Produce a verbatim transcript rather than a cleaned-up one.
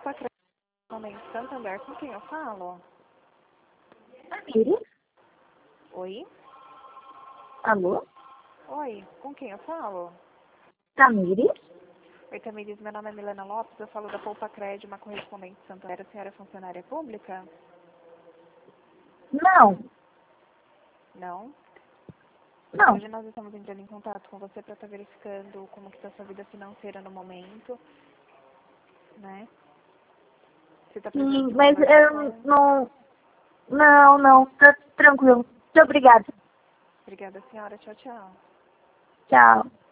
Poupa Crédito Santander, com quem eu falo? Tamires? Oi? Alô? Oi, com quem eu falo? Tamires? Oi, Tamires, meu nome é Milena Lopes, eu falo da Poupa Crédito, uma correspondente de Santander. A senhora é funcionária pública? Não, Não? não. Hoje nós estamos entrando em contato com você para estar verificando como que está a sua vida financeira no momento, né? Você está precisando Hum, de mas eu informações? não... Não, não. Tá tranquilo. Muito obrigada. Obrigada, senhora. Tchau, tchau. Tchau.